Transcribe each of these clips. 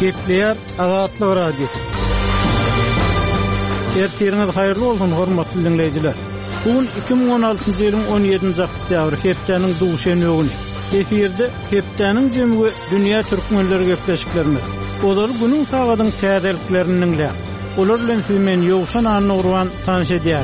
Gepleyer Azatlyk Radio. Ertiriniz hayırlı olsun hormatly dinleyijiler. Bugün 2016-njy ýylyň 17-nji oktýabry hepdeniň duguşan öňüni. Eferde hepdeniň jemgy dünýä türkmenleri gepleşiklerine. Olar günüň sagadyň täzeliklerini dinleýär. Olar bilen siz men ýogşan anyny urwan tanyş edýär.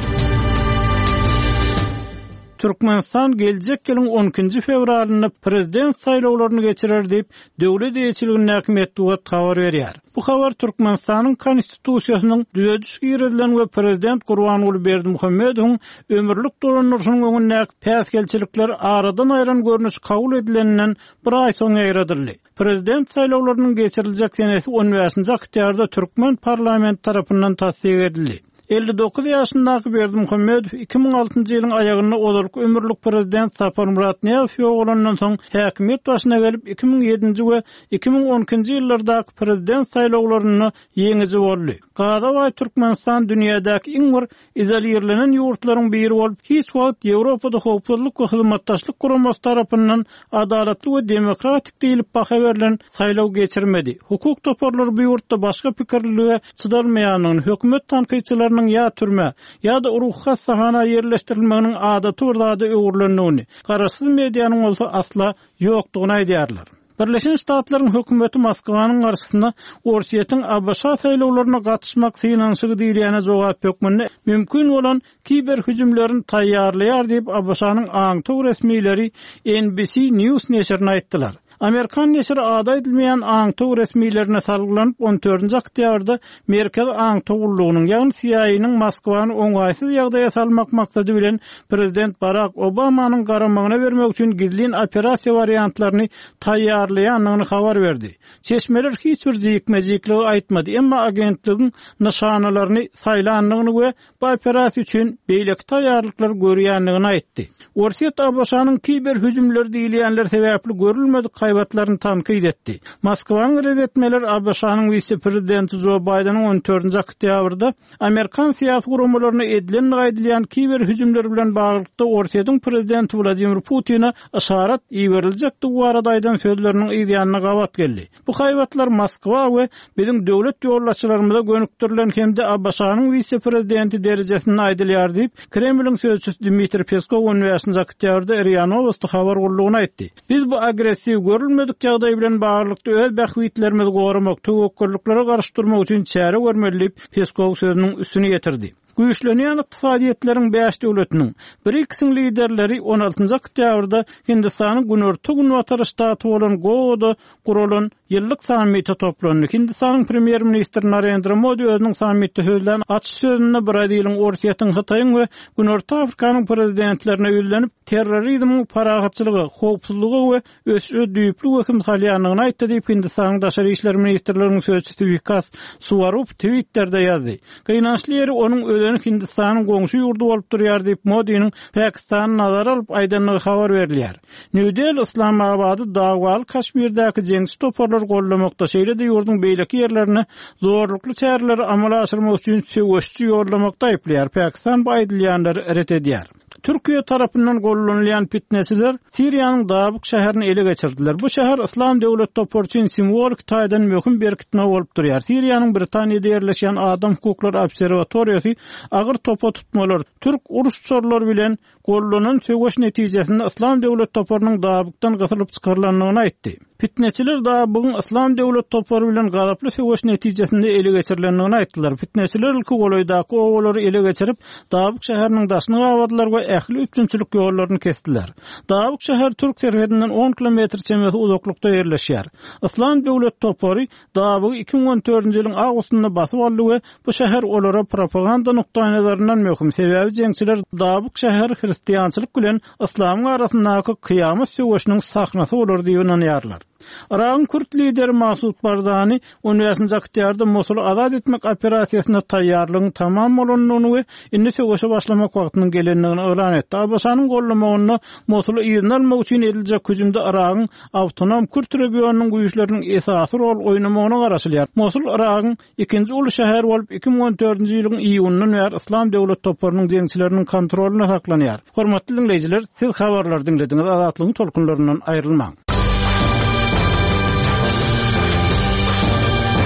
Türkmenistan gelecek ýylyň 12-nji fevralyny prezident saýlawlaryny geçirer diýip döwlet ýeçiliginiň häkimetdiňe habar berýär. Bu habar Türkmenistanyň konstitusiýasynyň düzedişi ýeredilen we prezident Gurbanuly Berdimuhammedowyň ömürlük dolanýarynyň öňündäki päsgelçilikler aradan aýran görnüş kabul edilenden bir ay soň ýaradyldy. Prezident saýlawlarynyň geçiriljek senesi 15-nji oktýabrda Türkmen parlamenti tarapyndan tasdik edildi. 59 ýaşyndaky Berdimuhammedow 2006-njy ýylyň aýagyny olarlyk ömürlük prezident Sapar Murat Niýazow ýoğulandan soň häkimet başyna gelip 2007-nji we 2012-nji ýyllardaky prezident saýlawlaryny ýeňiji boldy. Gadawa Türkmenistan dünýädäki iň bir izolýerlenen ýurtlaryň biri bolup, hiç wagt Ýewropada howpsuzlyk we hyzmatdaşlyk guramasy tarapyndan adalatly we demokratik diýilip baha berilen saýlaw geçirmedi. Hukuk toparlary bu ýurtda başga pikirliliğe çydalmaýanyny, hökümet tanqyçylarynyň ýa türme ýa da ruhha sahana ýerleşdirilmeginiň adaty birlady öwürlenýäni, garaşsyz mediýanyň bolsa asla ýokdugyny aýdýarlar. Birleşen Ştatlaryň hökümeti Moskwanyň garşysynda Orsiýetiň Abaşa saýlawlaryna gatnaşmak synansy diýilýäne jogap bermekni mümkin bolan kiber hüjümlerini taýýarlaýar diýip Abaşanyň aňtyk resmiýleri NBC News neşrine aýtdylar. Amerikan neşri ada edilmeyen aňtyk resmiýlerine salgylanyp 14-nji oktýabrda Merkez Aňtyk Ullugynyň ýagny CIA'nyň Moskwany oňaýsyz ýagdaýa salmak maksady bilen prezident Barack Obamanyň garamagyna bermek üçin gizlin operasiýa wariantlaryny taýýarlaýanyny habar berdi. Çeşmeler hiç bir zikmejiklik aýtmady, emma agentligiň nişanalaryny saýlanlygyny we bu operasiýa üçin beýleki taýýarlyklar görýänligini aýtdy. Orsiýet Abaşanyň kiber hüjümleri diýilýänler sebäpli görülmedi kaybatlarını tanqid etdi. Moskwanyň redetmeler Abaşanyň vice-prezidenti Joe Biden'ın 14-nji oktýabrda Amerikan siýasy guramalarına edilen gaýdylýan kiber hüjümler bilen baglykda Orsiýetiň prezidenti Vladimir Putin'a işaret ýeberilejekdi bu aradaýdan sözleriniň ýa-da gawat geldi. Bu kaybatlar Moskwa we biziň döwlet ýollaşçylarymyza gönükdirilen hemde Abaşanyň vice-prezidenti derejesinde aýdylýar diýip Kremliň sözçüsü Dmitri Peskov 15-nji oktýabrda RIA Novosti habar gurulugyna aýtdy. Biz bu agressiw görülmedik ýagdaý bilen baglykda öz bähwitlerimizi goramak, töwekküllüklere garşdyrmak üçin çäre görmeli diýip Peskov sözüniň üstüne getirdi. Güýçlenýän ykdysadyýetleriň 5 döwletiniň BRICS-iň liderleri 16-njy oktýabrda Hindistanyň Günorta Günwatary ştaty bolan Goada guralan ýyllyk sammiti toplandy. Hindistanyň premier ministri Narendra Modi özüniň sammitde sözlen açyk sözünde Braziliýaň, Orsiýetiň, Hitaýyň we Günorta Afrikanyň prezidentlerine ýüzlenip terrorizmiň paragatçylygy, howpsuzlygy we ösü düýpli höküm salýanlygyny aýtdy diýip Hindistanyň daşary işler ministrliginiň sözçüsü Vikas Suvarup Twitter'da ýazdy. Gynançly ýeri onuň Hindistanyň goňşy ýurdu bolup durýar diýip Modiň Pakistany nazara alyp aýdanlygy habar berilýär. New Delhi, Islamabady, Dagwal, Kaşmirdäki jeňsi toparlar gollamakda, şeýle-de ýurdun beýleki ýerlerine zorlukly çäreleri amala aşyrmak üçin söwüşçi ýollamakda aýplýar. Pakistan bu aýdylýanlary ret edýär. Türkiýe tarapyndan gollanýan fitnesiler Siriýanyň Dabuk şäherini ele geçirdiler. Bu şäher İslam döwlet toporçyn simwolik taýdan möhüm berkitme bolup durýar. Siriýanyň Britaniýada ýerleşen Adam Hukukları Observatoriýasy agyr topa tutmalar, türk uruşçylary bilen gollanan söwüş netijesinde İslam döwlet toporunyň Dabukdan gysylyp çykarylanyny aýtdy. Fitneçiler da bugün İslam döwlet toporu bilen galaply söwüş netijesinde ele geçirilenini aýtdylar. Fitneçiler ilki goloýdaky owalary ele geçirip Dabuk şäheriniň daşyny gawadylar we ähli üçünçülük ýollaryny kesdiler. Dabuk şäher Türk serhedinden 10 kilometr çemeti uzaklykda ýerleşýär. İslam döwlet toporu Dabuky 2014-nji ýylyň awgustynda basyp aldy we bu şäher olara propaganda nukdaýynazaryndan möhüm. Sebäbi jeňçiler Dabuk şäher hristiýançylyk bilen İslamyň arasyndaky kıyamet söwüşiniň sahnasy bolar diýip inanýarlar. Irak'ın Kürt lideri Masud Barzani 17-nji oktýabrda Mosuly azad etmek operasiýasyna taýýarlygyň tamam bolanyny we indi söwüşe başlamak wagtynyň gelenligini elan etdi. Abaşanyň gollamagyny Mosuly ýygyny almak üçin ediljek hüjümde Irak'ın awtonom Kürt regionunyň güýçleriniň esasy rol oýnamagyna garaşylýar. Mosul Irak'ın ikinji uly şäher bolup 2014-nji ýylyň iýunyndan beri İslam döwlet toporunyň jeňçileriniň kontrolyna saklanýar. Hormatly dinleýijiler, siz habarlar dinlediňiz, azatlygyň tolkunlaryndan aýrylmaň.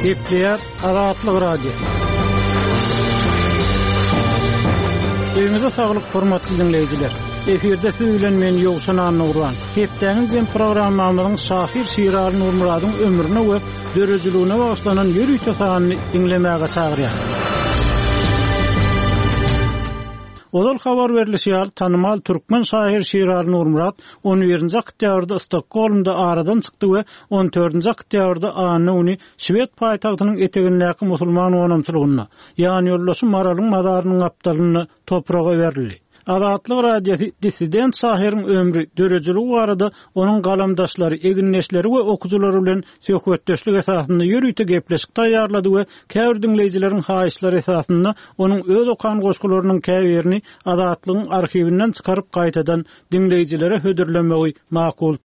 Gepleýär Azatlyk Radio. Öňüňizde saglyk hormatly dinleýijiler. Eferde siz bilen men Ýogşan Anurwan. Hepdeniň programmamyzyň şahir Şiraly Nurmuradyň ömrüne we dörejilігine bagyşlanan ýürüýte sanyny dinlemäge çagyrýar. Odal habar berilýär, tanymal türkmen şair Şiraly Nurmurad 11-nji oktýabrda Stokholmda aradan çykdy we 14-nji oktýabrda ony Şwed paýtagtynyň etegindäki musulman onamçylygyna, ýani ýoldaşy Maralyň madarynyň apdalyny topraga berildi. Azatlyk Radio dissident şahiriň ömrü dörejiligi barada onuň galamdaşlary, eginleşleri we okuwçylary bilen söhbetdeşlik esasynda ýürüýte gepleşik taýýarlady we käbir dinleýijileriň haýyşlary esasynda onuň öz okan goşgularynyň käbirini Azatlygyň arhiwinden çykaryp gaýtadan dinleýijilere hödürlemegi makul